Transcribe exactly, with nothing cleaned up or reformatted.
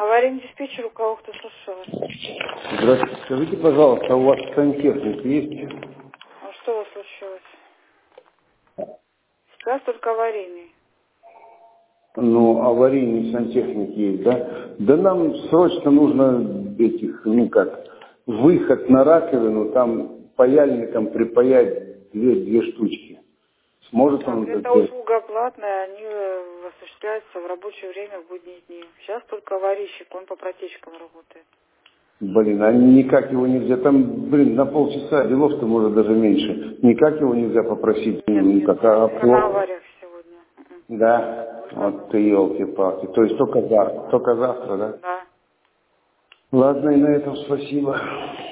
Аварийный диспетчер, у кого кто слушал вас? Здравствуйте. Скажите, пожалуйста, у вас сантехник есть? А что у вас случилось? Сейчас только аварийный. Ну, аварийный сантехник есть, да? Да нам срочно нужно этих, ну как, выход на раковину, там паяльником припаять две, две штучки. Сможет Так, он это это сделать? услуга платная, они э, осуществляются в рабочее время в будние дни. Сейчас только аварийщик, он по протечкам работает. Блин, а никак его нельзя, там, блин, на полчаса делов-то может даже меньше. Никак его нельзя попросить, Нет, ну нет, как, а только на плохо. авариях сегодня. М-м. Да, Только на вот ты авариях. елки-палки. То есть только завтра, только завтра, да? Да. Ладно, и на этом спасибо.